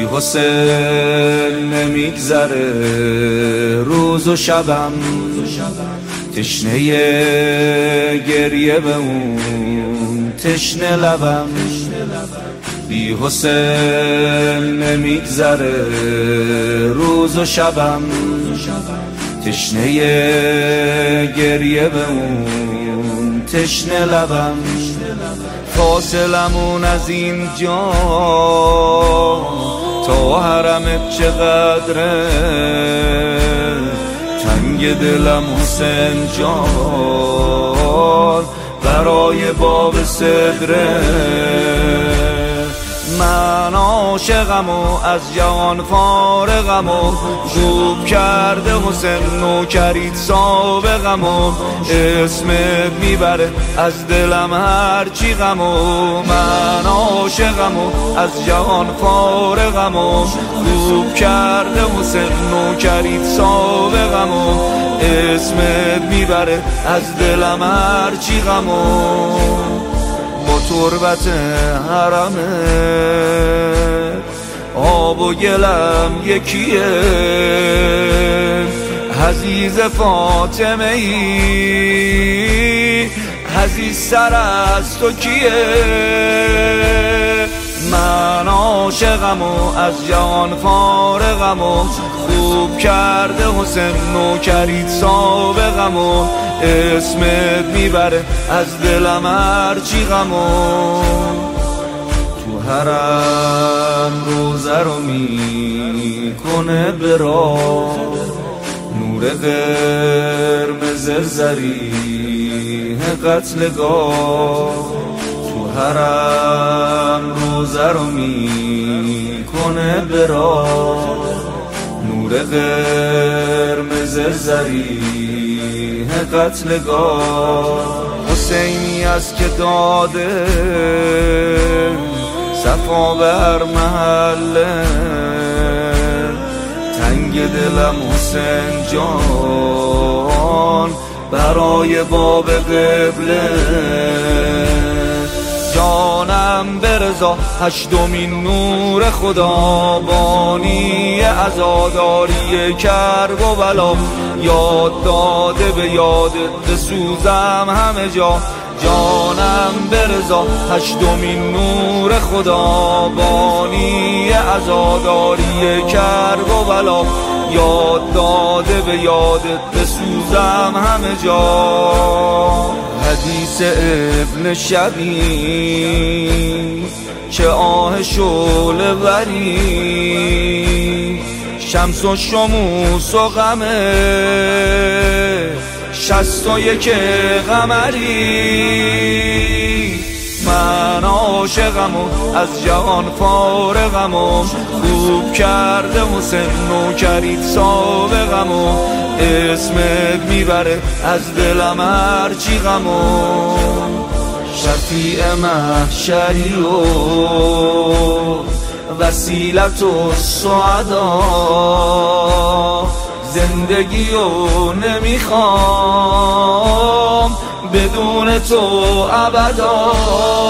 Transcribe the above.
بی حسین نمیگذره روز و شبم، تشنه گریه به اون تشنه لبم. بی حسین نمیگذره روز و شبم، تشنه گریه به اون تشنه لبم. فاصلمون از این جا تا حرمت چقدره، تنگ دلم حسین جان برای باب صدره. من عاشقم و از جهان فارغم و خوب کرده حسین نوکریت سابقم و اسمت میبره از دلم هرچی غم و من عاشقم و از جهان فارغم و خوب کرده حسین نوکریت سابقم و اسمت میبره از دلم هرچی غم و با تربت حرمه آب و گلم یکیه. عزیز فاطمه ای عزیزتر از تو کیه؟ من عاشقم و از جهان فارغم و خوب کرده حسین نوکریت سابقم و اسمت میبره از دلم هرچی غم و تو حرم روزه رو میکنه برا نور قرمز زریح قتلگاه. تو حرم روزه رو میکنه برا نور قرمز زریح قتلگاه. حسینی است که داده صفا بر محله، تنگ دلم حسین جان برای باب قبله. جانم برضا هشتمین نور خدا بانی عزاداری کرب و بلا، یاد داده به یادت بسوزم همه جا. جانم برضا هشتمین نور خدا بانی عزاداری کرب و بلا، یاد داده به یادت بسوزم همه جا. حدیث ابن شبی چه آه شعله وری، شمس و شموس و غمه 61 قمری. من عاشقم و از جهان فارغم و خوب کرده حسین نوکریت سابقم و اسمت میبره از دلم هرچی غم و شفیع محشری و وسیلت و سعدا. زندگی و نمیخوام بدون تو ابدا.